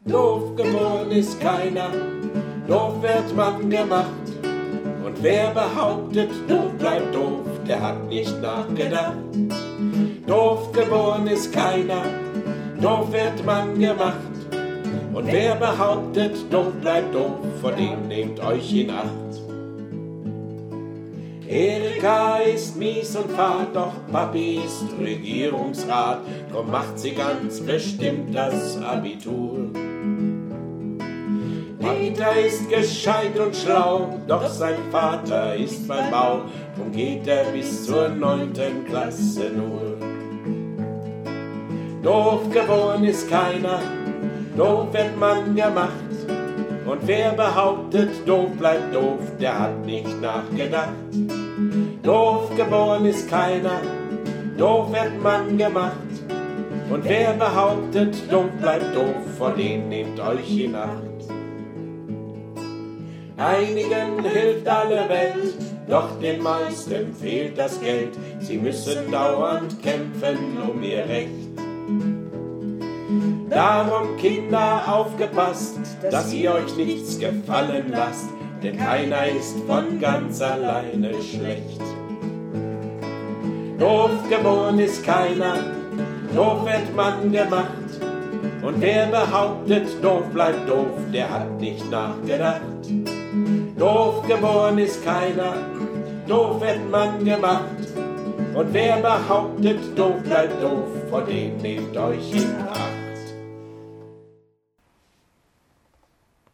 Doof geboren ist keiner, doof wird man gemacht. Und wer behauptet, doof bleibt doof, der hat nicht nachgedacht. Doof geboren ist keiner, doof wird man gemacht. Und wer behauptet, doof bleibt doof, vor dem nehmt euch in Acht. Erika ist mies und fad, doch Papi ist Regierungsrat, drum macht sie ganz bestimmt das Abitur. Peter ist gescheit und schlau, doch sein Vater ist beim Bau, drum geht er bis zur 9. Klasse nur. Doof geboren ist keiner, doof wird man gemacht. Und wer behauptet, doof bleibt doof, der hat nicht nachgedacht. Doof geboren ist keiner, doof wird man gemacht. Und wer behauptet, doof bleibt doof, vor den nehmt euch in Acht. Einigen hilft alle Welt, doch den meisten fehlt das Geld. Sie müssen dauernd kämpfen um ihr Recht. Darum, Kinder, aufgepasst, dass ihr euch nichts gefallen lasst, denn keiner ist von ganz alleine schlecht. Doof geboren ist keiner, doof wird man gemacht. Und wer behauptet, doof bleibt doof, der hat nicht nachgedacht. Doof geboren ist keiner, doof wird man gemacht. Und wer behauptet, doof bleibt doof, vor dem nehmt euch in Acht.